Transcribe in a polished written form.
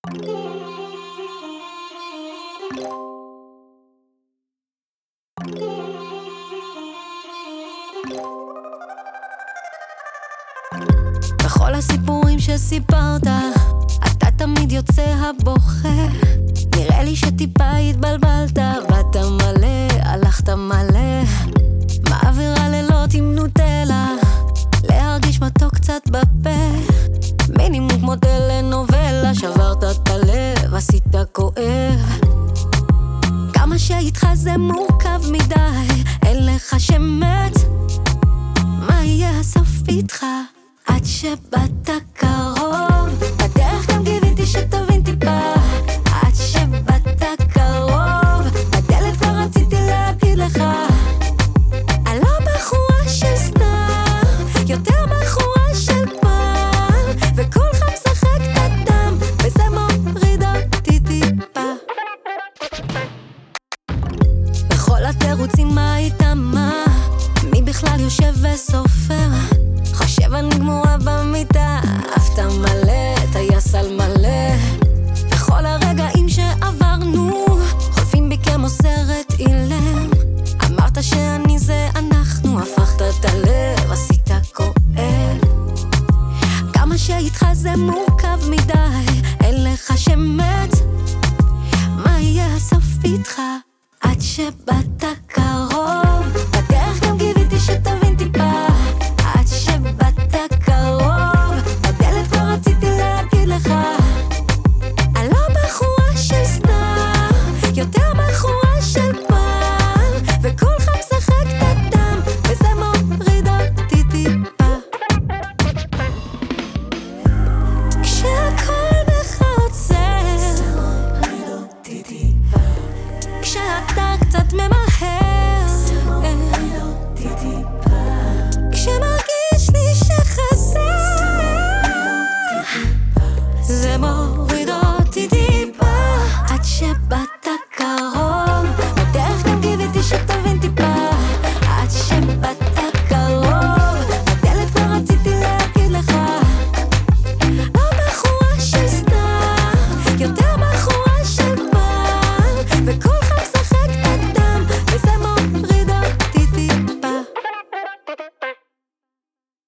בכל הסיפורים שסיפרת אתה תמיד יוצא הבוכה. נראה לי שטיפה התבלבלת, באת מלא, הלכת מלא. מעבירה לילות עם נוטלה, להרגיש מתוק קצת בפה. מינימום כמו טלנובלה, שברת את הלב, עשית כואב. כמה שאיתך זה מורכב,